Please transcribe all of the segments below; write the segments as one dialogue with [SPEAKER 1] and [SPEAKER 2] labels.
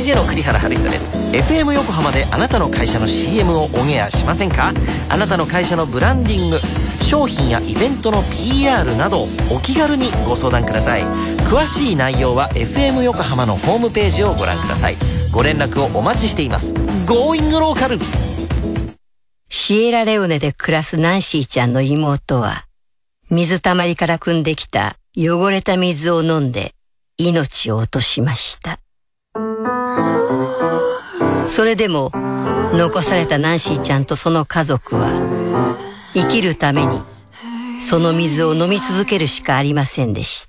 [SPEAKER 1] DJ の栗原春久です。 FM 横浜であなたの会社の CM をオンエアしませんか？あなたの会社のブランディング、商品やイベントの PR などお気軽にご相談ください。詳しい内容は FM 横浜のホームページをご覧ください。ご連絡をお待ちしています。 Going Local。
[SPEAKER 2] シエラレオネで暮らすナンシーちゃんの妹は、水たまりから汲んできた汚れた水を飲んで命を落としました。それでも残されたナンシーちゃんとその家族は生きるためにその水を飲み続けるしかありませんでした。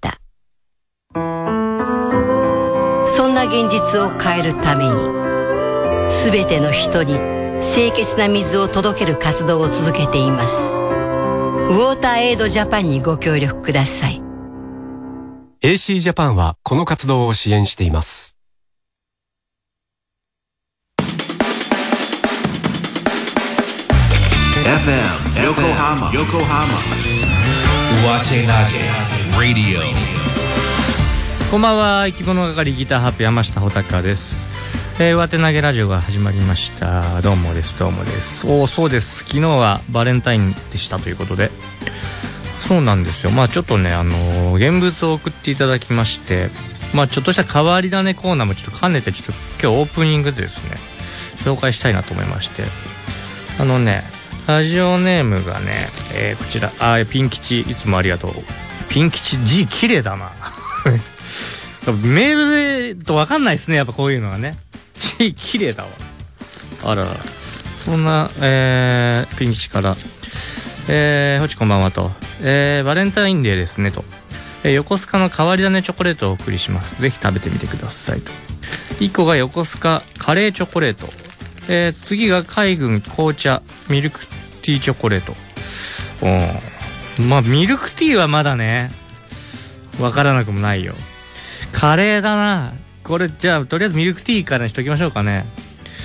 [SPEAKER 2] そんな現実を変えるために、すべての人に清潔な水を届ける活動を続けています。ウォーターエイドジャパンにご協力ください。
[SPEAKER 3] AC ジャパンはこの活動を支援しています。
[SPEAKER 4] FM 横浜上手投げラディオ。
[SPEAKER 5] こんばんは。生き物係ギターハープ山下穂高です。上手投げラジオが始まりました。どうもです。そうです。昨日はバレンタインでしたということで、そうなんですよ。ちょっとね現物を送っていただきまして、ちょっとした変わり種コーナーもちょっと兼ねて、ちょっと今日オープニングでですね紹介したいなと思いまして、ラジオネームがね、こちらピン吉、いつもありがとう。ピン吉字綺麗だなメールでと分かんないですね、やっぱこういうのはね。字綺麗だわ。あらら、そんな、ピン吉から、ほちこんばんはと、バレンタインデーですねと、横須賀の変わり種チョコレートをお送りします。ぜひ食べてみてくださいと。1個が横須賀カレーチョコレート、次が海軍紅茶ミルクティーチョコレート。ミルクティーはまだねわからなくもないよ。カレーだなこれ。じゃあとりあえずミルクティーからにしときましょうかね。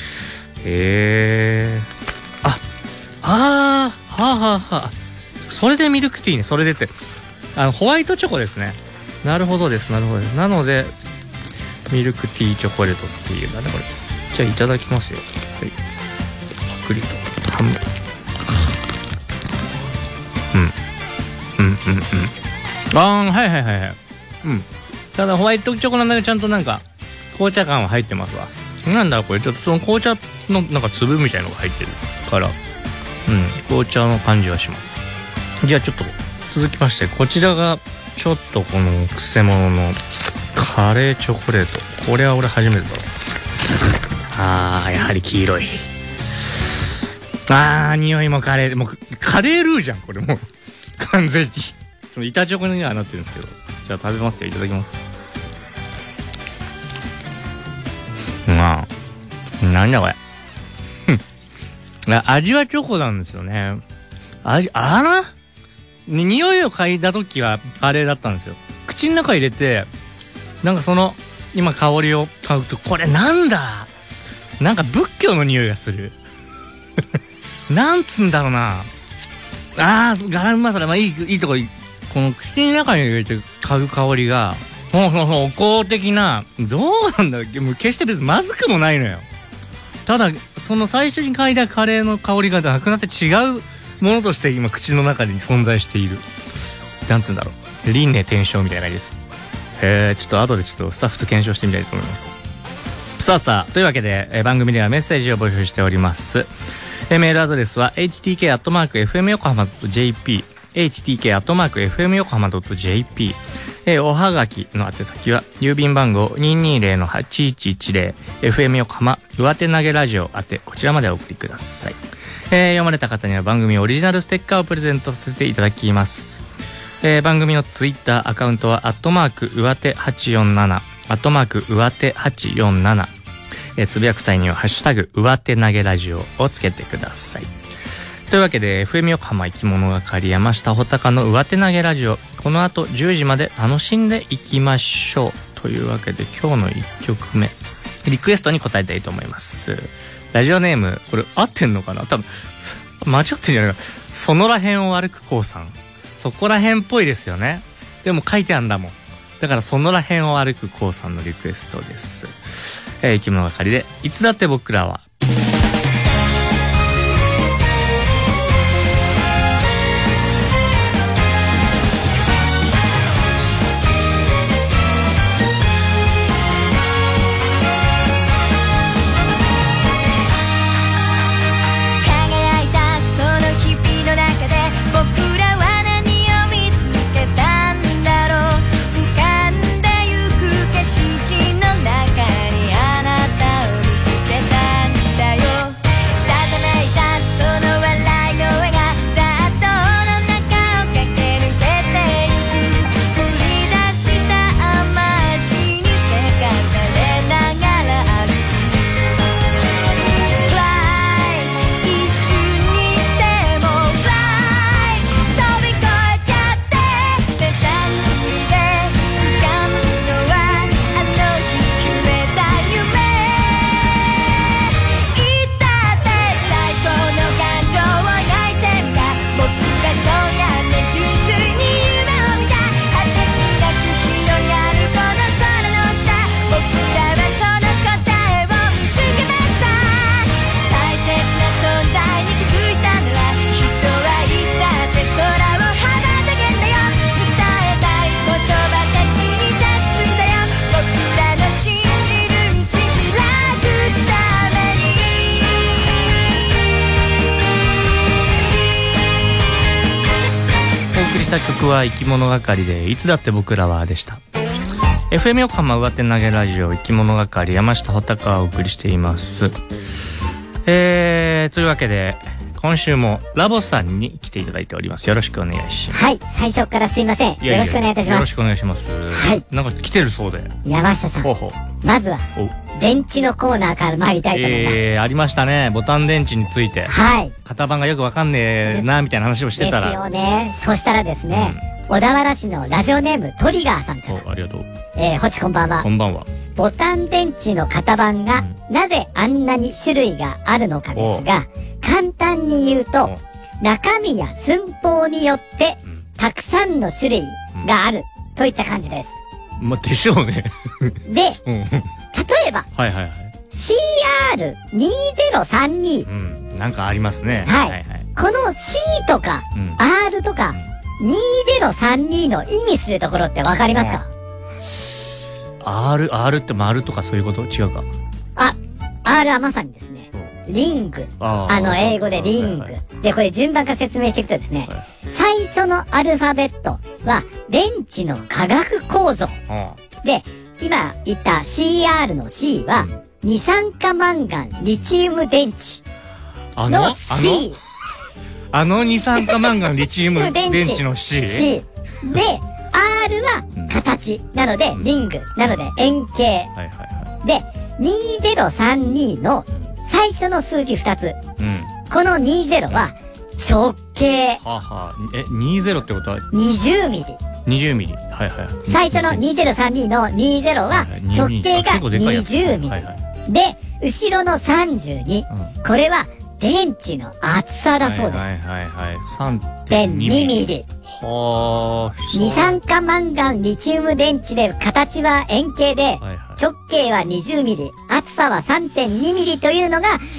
[SPEAKER 5] それでミルクティーね。それでってホワイトチョコですね。なるほどです。なのでミルクティーチョコレートっていうんだねこれ。じゃあいただきますよ。はい、ざっくりと半分。はい。ただホワイトチョコなんだけど、ちゃんとなんか紅茶感は入ってますわ。なんだこれ、ちょっとその紅茶のなんか粒みたいのが入ってるから、紅茶の感じはします。じゃあちょっと続きまして、こちらがちょっとこのくせ者のカレーチョコレート。これは俺初めてだわ。やはり黄色い。匂いもカレー、もうカレールーじゃんこれ。もう完全にその板チョコにはなってるんですけど。じゃあ食べますよ。いただきます。なんだこれ味はチョコなんですよね。匂いを嗅いだ時はカレーだったんですよ。口の中入れてなんかその今香りを嗅ぐと、これなんだ、なんか仏教の匂いがするなんつんだろうな。ガラムマサラ、いいとこ、この口の中に入れて嗅ぐ香りがお香的な、どうなんだっけ、もう決して別にまずくもないのよ。ただその最初に嗅いだカレーの香りがなくなって違うものとして今口の中に存在している。なんつうんだろう、輪廻転生みたいな感じです。ちょっと後でちょっとスタッフと検証してみたいと思います。さあというわけで、番組ではメッセージを募集しております。メールアドレスは htk@fmyokohama.jp htk@fmyokohama.jp。おはがきの宛先は郵便番号 220-8110 FM 横浜上手投げラジオ宛て、こちらまでお送りください。読まれた方には番組オリジナルステッカーをプレゼントさせていただきます。番組のツイッターアカウントは上手847上手847。つぶやく際にはハッシュタグ上手投げラジオをつけてください。というわけで FM 横浜生き物係山下穂高の上手投げラジオ、この後10時まで楽しんでいきましょう。というわけで今日の1曲目、リクエストに答えたいと思います。ラジオネーム、これ合ってんのかな、多分間違ってんじゃないか。そのらへんを歩くこうさん。そこらへんっぽいですよね。でも書いてあんだもん。だからそのらへんを歩くこうさんのリクエストです。 生き物係でいつだって僕らは。した曲は生き物係でいつだって僕らはでした。 FM 横浜上手投げラジオ生き物係山下穂高をお送りしています。というわけで今週もラボさんに来ていただいております。よろしくお願いします。
[SPEAKER 6] はい、最初からすいません。よろしくお願いいたします。
[SPEAKER 5] よろしくお願いします。はい。なんか来てるそうで。
[SPEAKER 6] 山下さん。まずは電池のコーナーから参りたいと思います。
[SPEAKER 5] ありましたね。ボタン電池について。
[SPEAKER 6] はい。
[SPEAKER 5] 型番がよくわかんねえなみたいな話をしてたら。
[SPEAKER 6] ですよね。そしたらですね、小田原市のラジオネームトリガーさんから。
[SPEAKER 5] ありがとう。
[SPEAKER 6] ホチこんばんは。
[SPEAKER 5] こんばんは。
[SPEAKER 6] ボタン電池の型番が、なぜあんなに種類があるのかですが、簡単に言うと、中身や寸法によって、たくさんの種類がある、といった感じです。
[SPEAKER 5] まあ、でしょうね。
[SPEAKER 6] で、例えば、
[SPEAKER 5] はいはいはい。
[SPEAKER 6] CR2032。
[SPEAKER 5] なんかありますね。
[SPEAKER 6] はい。この C とか、R とか、2032の意味するところってわかりますか？
[SPEAKER 5] R って丸とかそういうこと？違うか。
[SPEAKER 6] R はまさにですね、リング。英語でリング。で、これ順番から説明していくとですね、最初のアルファベットは電池の化学構造。で、今言った CR の C は、二酸化マンガンリチウム電池の C。
[SPEAKER 5] 二酸化マンガンリチウム電池の C。
[SPEAKER 6] で、R は形。なので、リング。なので、円形。で、2032の最初の数字2つ。この20は直径。
[SPEAKER 5] 20ってことは
[SPEAKER 6] 20ミリ。
[SPEAKER 5] 20ミリ。はいはい。
[SPEAKER 6] 最初の2032の20は直径が20ミリ。で、後ろの32。これは電池の厚さだそうです。3.2 ミリ。二酸化マンガンリチウム電池で形は円形で、直径は20ミリ、厚さは 3.2 ミリというのが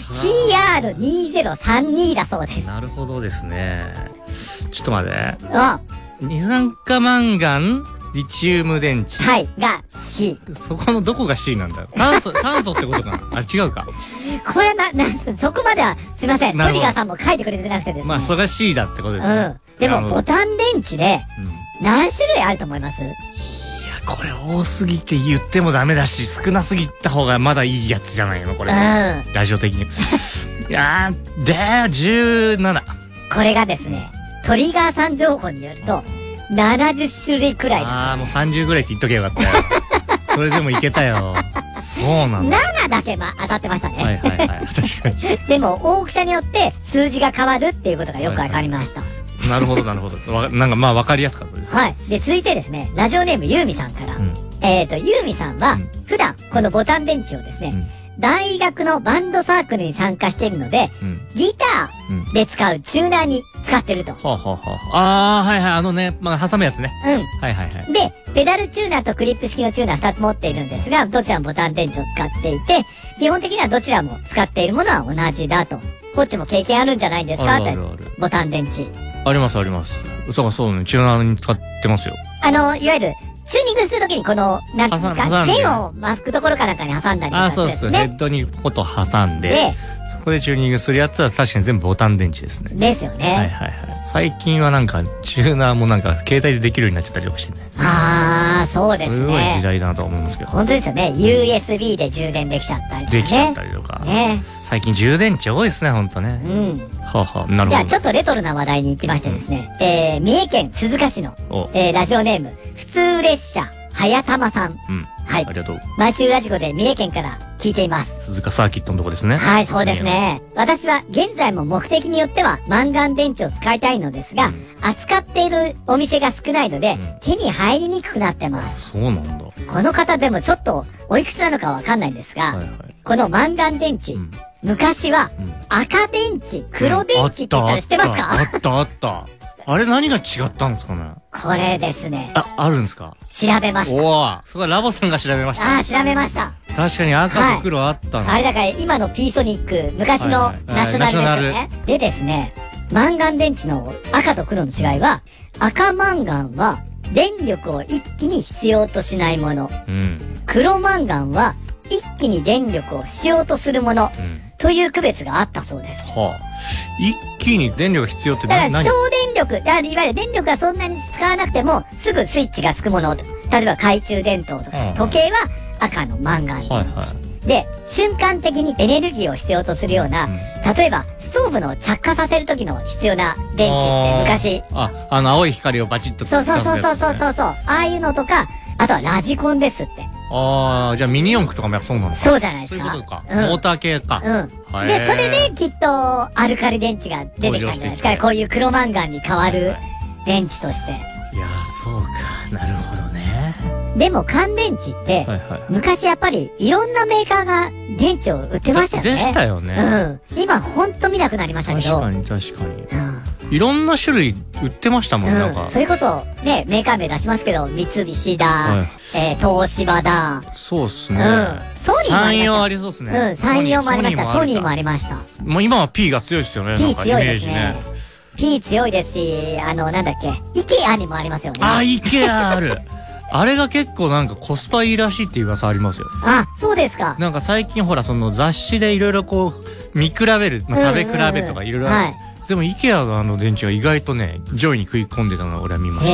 [SPEAKER 6] CR2032 だそうです。
[SPEAKER 5] なるほどですね。ちょっと待って。二酸化マンガンリチウム電池。
[SPEAKER 6] はい。が C。
[SPEAKER 5] そこのどこが C なんだろう。炭素ってことかな。違うか。
[SPEAKER 6] これそこまでは、すいません。トリガーさんも書いてくれてなくてですね。
[SPEAKER 5] まあ、それが C だってことですね。
[SPEAKER 6] でも、ボタン電池で、何種類あると思います？
[SPEAKER 5] いや、これ多すぎて言ってもダメだし、少なすぎた方がまだいいやつじゃないのこれ。ラジオ的に。いやー、で、17。
[SPEAKER 6] これがですね、トリガーさん情報によると、70種類くらいです。
[SPEAKER 5] もう30ぐらいって言っとけばよかったよ。それでもいけたよ。そうなんだ。
[SPEAKER 6] 7だけ当たってましたね。
[SPEAKER 5] はい。確かに。
[SPEAKER 6] でも、大きさによって数字が変わるっていうことがよくわかりました。
[SPEAKER 5] なるほど。なんかまあわかりやすかったです。
[SPEAKER 6] はい。で、続いてですね、ラジオネームユーミさんから。ユーミさんは、普段このボタン電池をですね、 大学のバンドサークルに参加しているので、ギターで使うチューナーに使ってると。
[SPEAKER 5] はいはい、まあ、挟むやつね。はいはいはい。
[SPEAKER 6] で、ペダルチューナーとクリップ式のチューナー2つ持っているんですが、どちらもボタン電池を使っていて、基本的にはどちらも使っているものは同じだと。こっちも経験あるんじゃないですかって。ボタン電池。
[SPEAKER 5] ありますあります。そうね、チューナーに使ってますよ。
[SPEAKER 6] いわゆる、チューニングするときにこの、なんていうんですか、弦をマスクところかなんかに挟んだりとかするんですね。
[SPEAKER 5] ヘッドにポコッと挟んで、そこでチューニングするやつは確かに全部ボタン電池ですね。
[SPEAKER 6] ですよね。
[SPEAKER 5] はいはいはい。最近はなんか、チューナーもなんか、携帯でできるようになっちゃったりとかしてね。
[SPEAKER 6] そうですね。
[SPEAKER 5] すごい時代だなと思うんですけど。
[SPEAKER 6] 本当ですよね。USB で充電できちゃったりとかね。
[SPEAKER 5] できちゃったりとか。最近充電池多いですね、ほんとね。なるほど。
[SPEAKER 6] じゃあちょっとレトロな話題に行きましてですね、三重県鈴鹿市の、ラジオネーム、普通列車、はやたまさん。はい。
[SPEAKER 5] ありがとう。
[SPEAKER 6] 毎週ラジコで三重県から聞いています。
[SPEAKER 5] 鈴鹿サーキットのとこですね。
[SPEAKER 6] はい、そうですね。私は現在も目的によってはマンガン電池を使いたいのですが、扱っているお店が少ないので、手に入りにくくなってます。
[SPEAKER 5] そうなんだ。
[SPEAKER 6] この方でもちょっとおいくつなのかわかんないんですが、このマンガン電池、昔は赤電池、黒電池って知ってますか？
[SPEAKER 5] あった。あれ何が違ったんですかね？
[SPEAKER 6] これですね。
[SPEAKER 5] あるんですか？
[SPEAKER 6] 調べました。
[SPEAKER 5] それはラボさんが調べました。
[SPEAKER 6] 調べました。
[SPEAKER 5] 確かに赤と黒あったの。
[SPEAKER 6] あれだから今のピーソニック、昔のナショナルですよね。でですね、マンガン電池の赤と黒の違いは、赤マンガンは電力を一気に必要としないもの。黒マンガンは一気に電力を必要とするもの。という区別があったそうです。
[SPEAKER 5] 一気に電力が必要って何？
[SPEAKER 6] だから省電力、いわゆる電力がそんなに使わなくても、すぐスイッチがつくもの。例えば懐中電灯とか、時計は赤のマンガン電池。で、瞬間的にエネルギーを必要とするような、例えば、ストーブの着火させる時の必要な電池って昔。
[SPEAKER 5] 青い光をバチッと
[SPEAKER 6] そう。ああいうのとか、あとはラジコンですって。
[SPEAKER 5] じゃあミニ四駆とかもやっぱそうなの？
[SPEAKER 6] そうじゃないですか。
[SPEAKER 5] そういうことか。モーター系か。
[SPEAKER 6] で、それできっと、アルカリ電池が出てきたんじゃないですか。こういう黒マンガンに変わる電池として。
[SPEAKER 5] いやそうか。なるほどね。
[SPEAKER 6] でも乾電池って、昔やっぱりいろんなメーカーが電池を売ってましたよね。
[SPEAKER 5] でしたよね。
[SPEAKER 6] 今ほんと見なくなりましたけど。
[SPEAKER 5] 確かに。いろんな種類売ってましたもん、なんか。
[SPEAKER 6] それこそ、ね、メーカー名出しますけど、三菱だ、東芝だ。
[SPEAKER 5] そうっすね。
[SPEAKER 6] ソニーもありました。
[SPEAKER 5] 山陽ありそうっすね。
[SPEAKER 6] 山陽もありました。ソニーもありました。
[SPEAKER 5] もう今は P が強いっすよね。
[SPEAKER 6] P 強いですね。P 強いですし、なんだっけ、IKEA にもありますよね。
[SPEAKER 5] IKEA ある。あれが結構なんかコスパいいらしいっていう噂ありますよ。
[SPEAKER 6] そうですか。
[SPEAKER 5] なんか最近ほらその雑誌でいろいろこう見比べる、食べ比べるとかいろいろある。でも IKEA の電池は意外とね、上位に食い込んでたのを俺は見ました。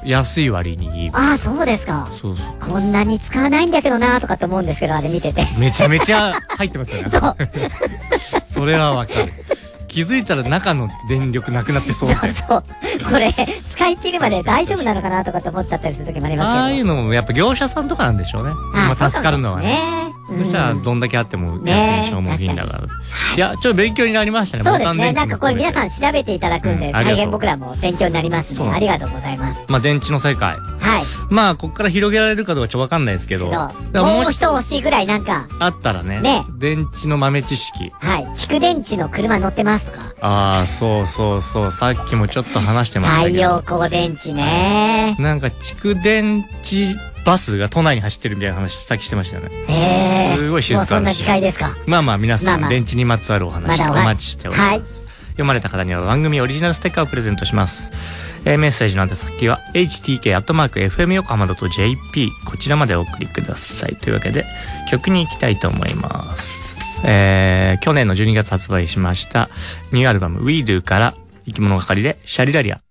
[SPEAKER 5] 安い割にいい。
[SPEAKER 6] そうですか。
[SPEAKER 5] そう。
[SPEAKER 6] こんなに使わないんだけどなとかって思うんですけど、あれ見てて。
[SPEAKER 5] めちゃめちゃ入ってますよね。
[SPEAKER 6] そう。
[SPEAKER 5] それはわかる。気づいたら中の電力なくなってそうで。
[SPEAKER 6] そう。これ、使い切るまで大丈夫なのかなとかって思っちゃったりする時もありますけど。
[SPEAKER 5] ああいうのもやっぱ業者さんとかなんでしょうね。助かるのはね。それじゃあどんだけあっても逆に消耗品だから。いや、ちょっと勉強になりましたね。
[SPEAKER 6] そうですね。なんかこれ皆さん調べていただくんで、大変僕らも勉強になりますね。ありがとうございます。
[SPEAKER 5] 電池の世界。こっから広げられるかどうかちょっとわかんないですけど。
[SPEAKER 6] もう一押しぐらいなんか。
[SPEAKER 5] あったらね。電池の豆知識。
[SPEAKER 6] 蓄電池の車乗ってますか？
[SPEAKER 5] そう。さっきもちょっど話してましたけど。
[SPEAKER 6] 太陽光電池ね。
[SPEAKER 5] なんか蓄電池バスが都内に走ってるみたいな話さっきしてましたよね。すごい静かな。
[SPEAKER 6] そんな時間ですか。
[SPEAKER 5] 皆さん電池にまつわるお話お待ちしております。読まれた方には番組オリジナルステッカーをプレゼントします。メッセージの宛先は htk@fmyokohama.jp こちらまでお送りください。というわけで曲に行きたいと思います。去年の12月発売しましたニューアルバム We Do から生き物係でシャリラリア。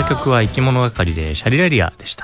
[SPEAKER 5] った曲は生き物係でシャリラリアでした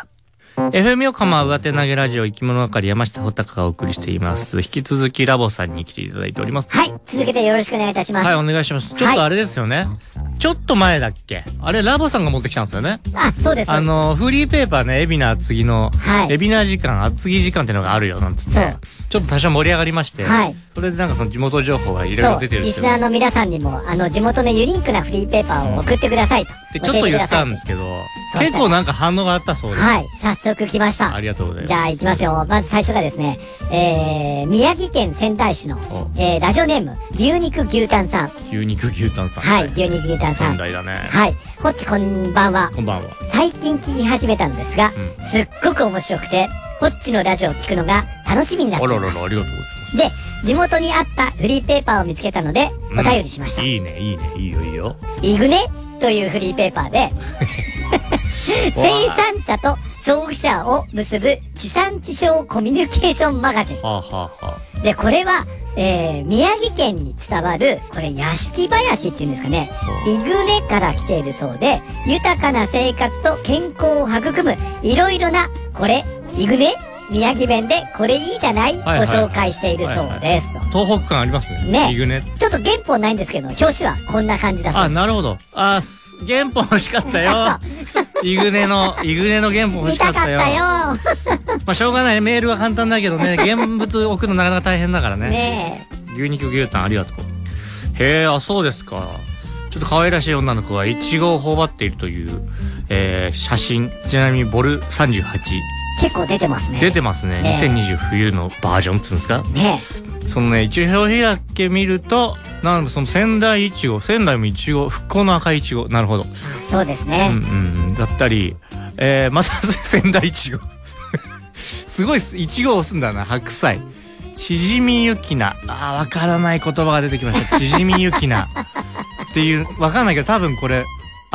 [SPEAKER 5] 。FM 横浜上手投げラジオ生き物係山下穂高がお送りしています。引き続きラボさんに来ていただいております。
[SPEAKER 6] はい、続けてよろしくお願いいたします。
[SPEAKER 5] はい、お願いします。ちょっとあれですよね。ちょっと前だっけあれ、ラボさんが持ってきたんですよね。
[SPEAKER 6] あ、そうです。
[SPEAKER 5] フリーペーパーね、海老名厚木の、海老名時間、厚木時間ってのがあるよ、なんつって。ちょっと多少盛り上がりまして、それでなんかその地元情報がいろいろ出てるんですよ。
[SPEAKER 6] リスナーの皆さんにも、地元のユニークなフリーペーパーを送ってくださいと。
[SPEAKER 5] で、ちょっと言ったんですけど、結構なんか反応があったそうです。
[SPEAKER 6] はい、早速来ました。
[SPEAKER 5] ありがとうございます。
[SPEAKER 6] じゃあ行きますよ。まず最初がですね、宮城県仙台市の、ラジオネーム、牛肉牛タンさん。
[SPEAKER 5] 牛肉牛タンさん。
[SPEAKER 6] はい、牛肉牛タンさん。
[SPEAKER 5] 仙台だね。
[SPEAKER 6] はい。ホッチこんばんは。
[SPEAKER 5] こんばんは。
[SPEAKER 6] 最近聞き始めたのですが、すっごく面白くて、ホッチのラジオを聞くのが楽しみになっています。
[SPEAKER 5] あららら、ありがとうございます。
[SPEAKER 6] で、地元にあったフリーペーパーを見つけたので、お便りしました。
[SPEAKER 5] いいね、いいね、いいよ、いいよ。
[SPEAKER 6] イグネというフリーペーパーで、生産者と消費者を結ぶ地産地消コミュニケーションマガジン。で、これは、宮城県に伝わる、これ、屋敷林っていうんですかね。イグネから来ているそうで、豊かな生活と健康を育む、いろいろな、これ、イグネ宮城弁で、これいいじゃないを紹介しているそうです。
[SPEAKER 5] 東北感ありますね。
[SPEAKER 6] ね。
[SPEAKER 5] イグネ。
[SPEAKER 6] ちょっと原本ないんですけど、表紙はこんな感じだそうです。
[SPEAKER 5] あ、なるほど。あ、原本欲しかったよ。イグネの原本欲しかったよ。
[SPEAKER 6] 見たかったよ。
[SPEAKER 5] まあ、しょうがない。メールは簡単だけどね、現物送るのなかなか大変だからね。
[SPEAKER 6] ね
[SPEAKER 5] え。牛肉牛タンありがとう。へえ、あ、そうですか。ちょっと可愛らしい女の子がイチゴを頬張っているという、写真。ちなみにボル38。
[SPEAKER 6] 結構出てますね。
[SPEAKER 5] 出てますね。2020冬のバージョンっつうんですか
[SPEAKER 6] ね。
[SPEAKER 5] そのね、一応表紙だけ見ると、なんかその仙台いちご、仙台もいちご、復興の赤いちご。なるほど。
[SPEAKER 6] そうですね。
[SPEAKER 5] だったり、また仙台いちご。すごいいちごを押すんだな、白菜。ちじみゆきな。わからない言葉が出てきました。ちじみゆきな。っていう、わかんないけど多分これ、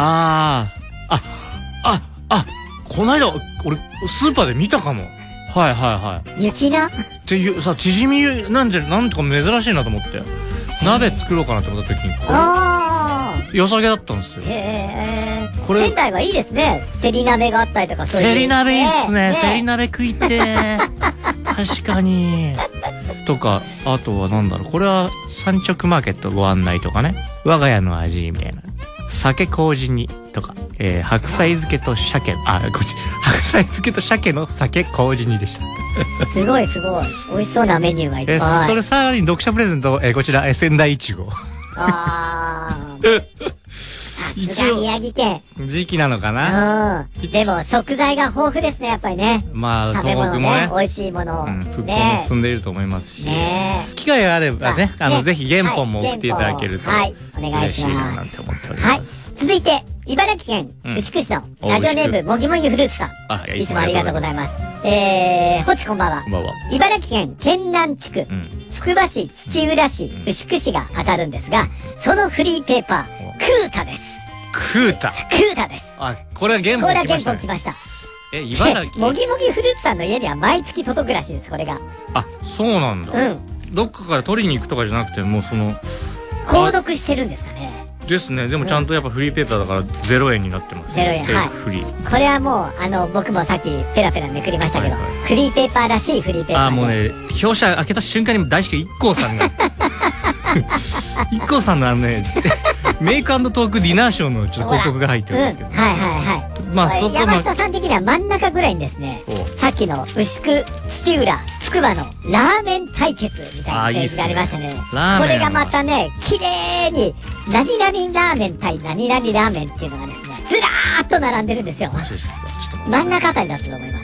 [SPEAKER 5] こないだ、俺、スーパーで見たかも。はいはいはい。
[SPEAKER 6] 雪菜
[SPEAKER 5] っていうさ、ちじみなんとか珍しいなと思って。鍋作ろうかなと思った時に、良さげだったんですよ。
[SPEAKER 6] これ仙台はいいですね。セリ鍋があったりとか、そういう。
[SPEAKER 5] セリ鍋いいっすね。セリ鍋食いて確かに。とか、あとはなんだろう。これは産直マーケットご案内とかね。我が家の味みたいな。酒麹煮とか、白菜漬けと鮭、白菜漬けと鮭の酒麹煮でした。
[SPEAKER 6] すごいすごい。美味しそうなメニューがいっぱい。
[SPEAKER 5] それさらに読者プレゼント、こちら、仙台いちご。
[SPEAKER 6] さすが宮城県。
[SPEAKER 5] 時期なのかな。
[SPEAKER 6] でも食材が豊富ですね、やっぱりね。
[SPEAKER 5] まあ、
[SPEAKER 6] 食べ物ね。美味しいもの。
[SPEAKER 5] 復興も進んでいると思いますし。機会があればね、ぜひ原本も送っていただけると。
[SPEAKER 6] はい、お願いします。
[SPEAKER 5] なんて思っております。
[SPEAKER 6] 続いて、茨城県牛久市のラジオネームもぎもぎフルーツさん。いつもありがとうございます。ホチこんばんは。茨城県県南地区、つくば市、土浦市、牛久市が当たるんですが、そのフリーペーパー、クータです。
[SPEAKER 5] クータ
[SPEAKER 6] です。
[SPEAKER 5] これは原本
[SPEAKER 6] 来ました。
[SPEAKER 5] 茨城
[SPEAKER 6] もぎもぎフルーツさんの家には毎月届くらしいです、これが。
[SPEAKER 5] そうなんだ。どっかから取りに行くとかじゃなくて、もうその、
[SPEAKER 6] 購読してるんですかね。
[SPEAKER 5] ですね。でもちゃんとやっぱフリーペーパーだから0円になってます。
[SPEAKER 6] 0円。はい。
[SPEAKER 5] フリー。
[SPEAKER 6] これはもう、僕もさっきペラペラめくりましたけど、フリーペーパーらしいフリーペーパー。
[SPEAKER 5] もうね、表紙開けた瞬間に大至急IKKOさんが、IKKOさんのメイク&トークディナーショーのちょっと広告が入ってるんですけど。まあそこ
[SPEAKER 6] 山下さん的には真ん中ぐらいにですね、さっきの牛久、土浦、つくばのラーメン対決みたいなページがありましたね。これがまたね、綺麗に、何々ラーメン対何々ラーメンっていうのがですね、ずらーっと並んでるんですよ。真ん中あたりだったと思います。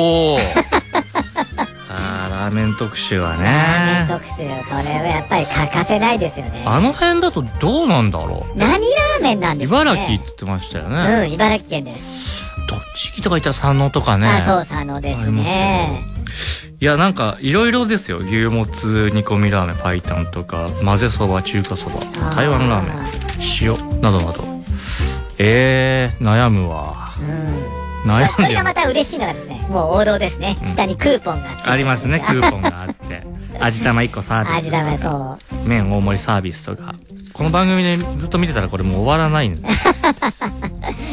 [SPEAKER 5] ラーメン特集はね。
[SPEAKER 6] ラーメン特集、これはやっぱり欠かせないですよね。
[SPEAKER 5] あの辺だとどうなんだろう。
[SPEAKER 6] 何ラーメンなんですかね。
[SPEAKER 5] 茨城って言ってましたよね。
[SPEAKER 6] 茨城県です。
[SPEAKER 5] 栃木とか言ったら佐野とかね。
[SPEAKER 6] そう、佐野ですね。
[SPEAKER 5] いや、なんか、いろいろですよ。牛もつ煮込みラーメン、パイタンとか、混ぜそば、中華そば、台湾ラーメン、塩、などなど。悩むわ。
[SPEAKER 6] これがまた嬉しいのがですね、もう王道ですね。下にクーポンが
[SPEAKER 5] ありますね、クーポンがあって。味玉1個サービス。
[SPEAKER 6] 味玉、そう。
[SPEAKER 5] 麺大盛りサービスとか。この番組でずっと見てたらこれもう終わらないんです。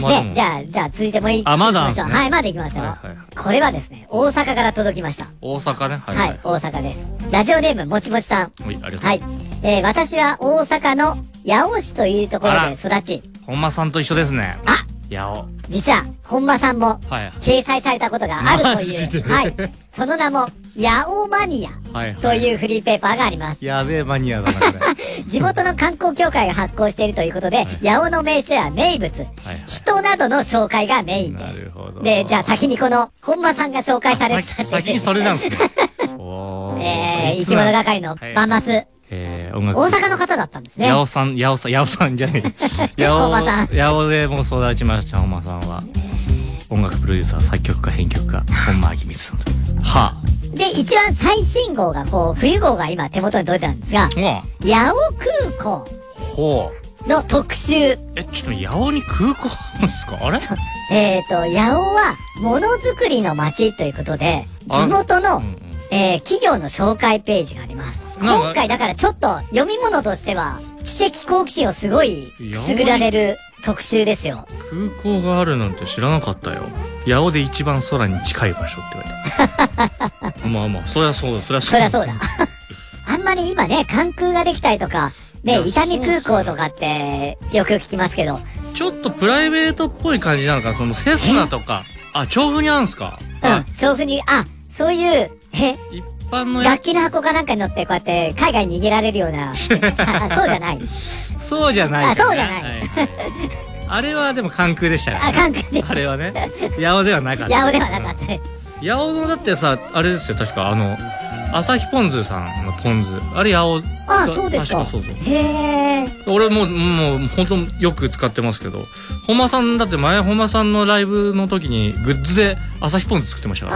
[SPEAKER 6] ね、じゃあ続いてもいい？
[SPEAKER 5] あ、まだですね。
[SPEAKER 6] はい、まだ行きますよ。これはですね、大阪から届きました。
[SPEAKER 5] 大阪ね。
[SPEAKER 6] はい、大阪です。ラジオネームもちもちさん。
[SPEAKER 5] はい、ありがとうご
[SPEAKER 6] ざいます。はい。私は大阪の八尾市というところで育ち。
[SPEAKER 5] 本間さんと一緒ですね。
[SPEAKER 6] あ、
[SPEAKER 5] 八尾。
[SPEAKER 6] 実は、本間さんも、掲載されたことがあるという、はい。その名も、八尾マニアというフリーペーパーがあります。
[SPEAKER 5] やべえマニアだな、これ。
[SPEAKER 6] 地元の観光協会が発行しているということで、八尾の名所や名物、人などの紹介がメインです。なるほど。で、じゃあ先にこの、本間さんが紹介されてた
[SPEAKER 5] 先にそれなんですね。
[SPEAKER 6] 生き物係のバンマス。大阪の方だったんですね。
[SPEAKER 5] 八尾さんじゃねえ。
[SPEAKER 6] 本間さん。
[SPEAKER 5] 八尾でもう育ちました、本間さんは。音楽プロデューサー、作曲家、編曲家、本間明光さんと。は
[SPEAKER 6] あ。で、一番最新号が冬号が今手元に届いたんですが、八尾空港の特集。
[SPEAKER 5] ちょっと八尾に空港なんですか？あれ？
[SPEAKER 6] 八尾はものづくりの街ということで、地元の、企業の紹介ページがあります。今回だからちょっと読み物としては、知的好奇心をすごいくすぐられる特集ですよ。
[SPEAKER 5] 空港があるなんて知らなかったよ。八尾で一番空に近い場所って言われて。まあまあ、そりゃそうだ、そりゃそうだ。あんまり今ね、関空ができたりとか、ね、伊丹空港とかってよく聞きますけど。ちょっとプライベートっぽい感じなのか、そのセスナとか。あ、調布にあるんすか？うん、調布に、そういう、一般の楽器の箱かなんかに乗ってこうやって海外に逃げられるような。そうじゃない。そうじゃない。そうじゃない。あれはでも関空でしたからね。関空でした。あれはね。八尾ではなかった。八尾ではなかったね。八尾のだってさ、あれですよ、確か朝日ポンズさんのポンズ。あれ八尾。そうですか。確かそうそう。へー。俺もう本当よく使ってますけど、本間さんだって前本間さんのライブの時にグッズで朝日ポンズ作ってましたから。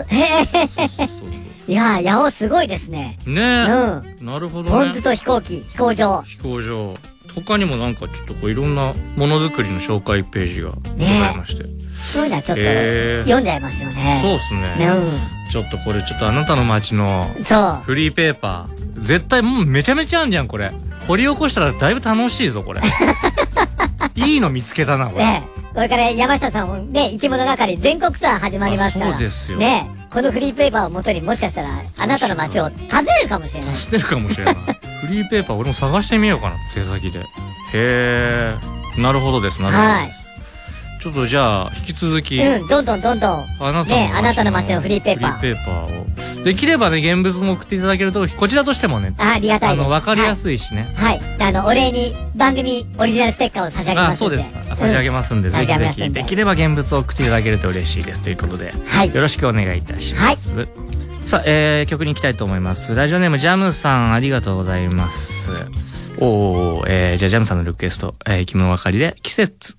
[SPEAKER 5] へー。いやー、八尾すごいですね。ねえ。うん。なるほどね。ポンズと飛行場。飛行場。他にもなんかちょっといろんなものづくりの紹介ページがございまして。そういうのはちょっと読んじゃいますよね。そうっすね。ちょっとこれあなたの街のフリーペーパー。絶対もうめちゃめちゃあんじゃん、これ。掘り起こしたらだいぶ楽しいぞ、これ。いいの見つけたな、これ。ねえ。これから山下さんもね、生き物係全国ツアー始まりますから。そうですよ。ねえ。このフリーペーパーをもとにもしかしたらあなたの街を訪ねるかもしれない。訪ねるかもしれない。フリーペーパー俺も探してみようかな、手先で。へえ。なるほどです、なるほどです。ちょっとじゃあ、引き続き。どんどん。あなたの街のフリーペーパー。フリーペーパーを。できればね、現物も送っていただけると、こちらとしてもね。ありがたいです。わかりやすいしね。はい。お礼に番組オリジナルステッカーを差し上げますんで。そうです。差し上げますんで、ぜひぜひ。できれば現物を送っていただけると嬉しいです。ということで。はい。よろしくお願いいたします。はい。さあ、曲に行きたいと思います。ラジオネームジャムさん、ありがとうございます。じゃあジャムさんのリクエスト、生き物係で季節。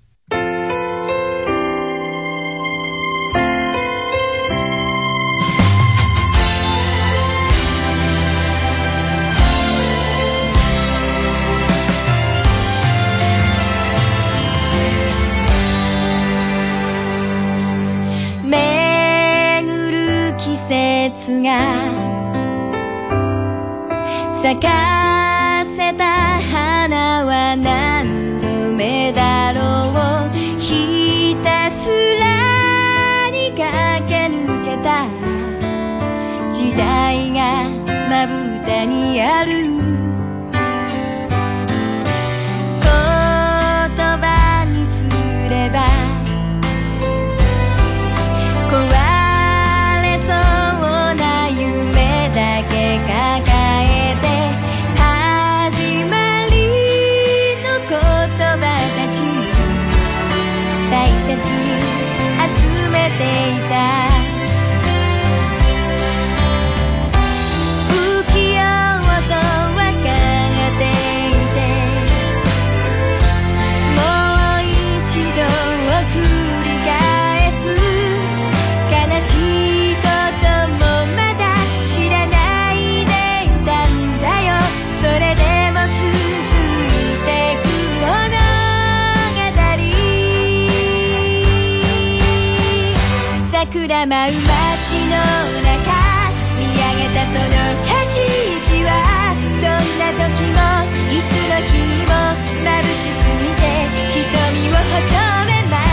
[SPEAKER 7] 季節が咲かせた花は何度目だろう。ひたすらに駆け抜けた時代がまぶたにある。言葉にすれば桜舞う街の中、見上げたその景色はどんな時もいつの日にも眩しすぎて瞳を細めます。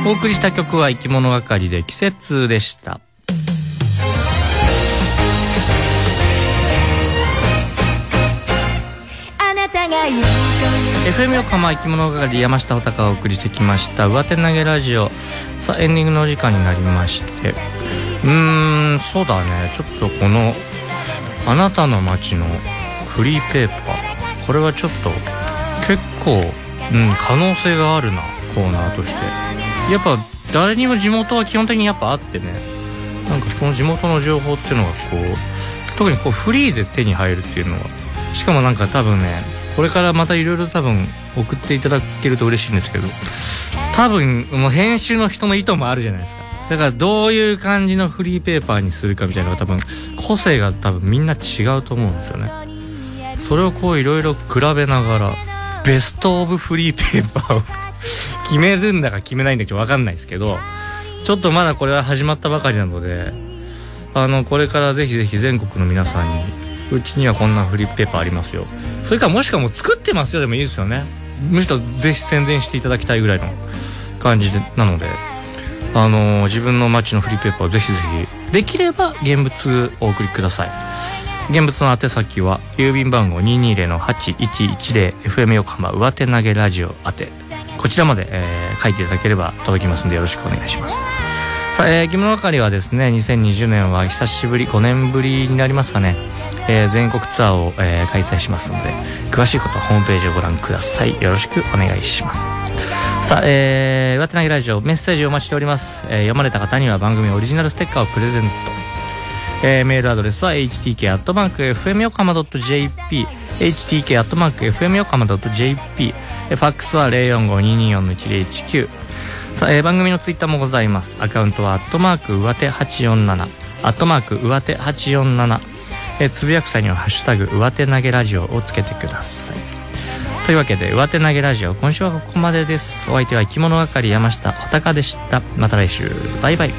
[SPEAKER 5] お送りした曲は生き物係で季節でした。FM 横浜生き物係山下穂高がお送りしてきました上手投げラジオ。さあエンディングのお時間になりまして、そうだね、ちょっとこのあなたの街のフリーペーパー、これはちょっと結構、可能性があるな、コーナーとして。やっぱ誰にも地元は基本的にやっぱあってね、なんかその地元の情報っていうのがこう特にこうフリーで手に入るっていうのは、しかもなんか多分ね、これからまたいろいろ多分送っていただけると嬉しいんですけど、多分もう編集の人の意図もあるじゃないですか。だからどういう感じのフリーペーパーにするかみたいなのが多分個性が多分みんな違うと思うんですよね。それをこういろいろ比べながらベストオブフリーペーパーを決めるんだか決めないんだか分かんないですけど、ちょっとまだこれは始まったばかりなので、これからぜひぜひ全国の皆さんに、うちにはこんなフリーペーパーありますよ、それからもしくはもう作ってますよでもいいですよね。むしろぜひ宣伝していただきたいぐらいの感じでなので、自分の街のフリーペーパーをぜひぜひできれば現物お送りください。現物の宛先は郵便番号 220-8110 FM 横浜上手投げラジオ宛て、こちらまで、書いていただければ届きますのでよろしくお願いします。さあ、生き物係はですね、2020年は久しぶり、5年ぶりになりますかね、全国ツアーを、開催しますので、詳しいことはホームページをご覧ください。よろしくお願いします。さあ、上手投げラジオメッセージをお待ちしております。読まれた方には番組オリジナルステッカーをプレゼント。メールアドレスは htk@fmyokohama.jp htk@fmyokohama.jp ファックスは 045-224-1019。さあ、番組のツイッターもございます。アカウントは上手847上手847、つぶやく際にはハッシュタグ上手投げラジオをつけてください。というわけで上手投げラジオ今週はここまでです。お相手は生き物係山下穂高でした。また来週、バイバイ。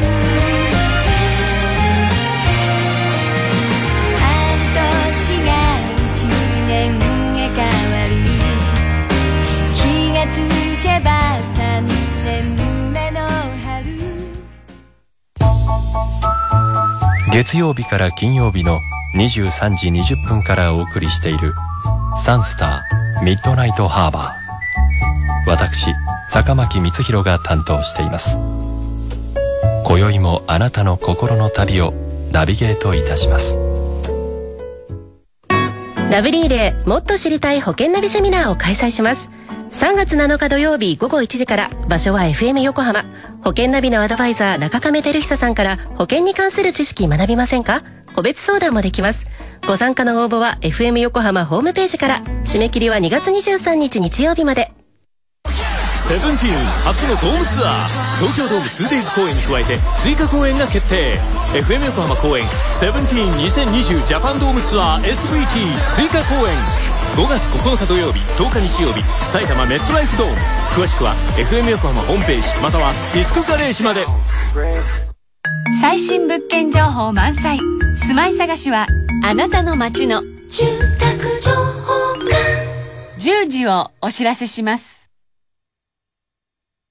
[SPEAKER 3] 月曜日から金曜日の23時20分からお送りしているサンスターミッドナイトハーバー、私坂巻光弘が担当しています。今宵もあなたの心の旅をナビゲートいたします。
[SPEAKER 8] ラブリーでもっと知りたい保険ナビセミナーを開催します。3月7日土曜日午後1時から、場所は FM 横浜。保険ナビのアドバイザー中亀照久さんから保険に関する知識学びませんか？個別相談もできます。ご参加の応募は FM 横浜ホームページから。締め切りは2月23日日曜日まで。
[SPEAKER 9] セブンティーン初のドームツアー、東京ドーム 2days 公演に加えて追加公演が決定。 FM 横浜公演セブンティーン2020ジャパンドームツアー SVT 追加公演、5月9日土曜日10日日曜日埼玉メットライフドーム。詳しくは FM 横浜ホームページまたはディスコガレージまで。
[SPEAKER 7] 最新物件情報満載、住まい探しはあなたの街の住宅情報館。10時をお知らせします。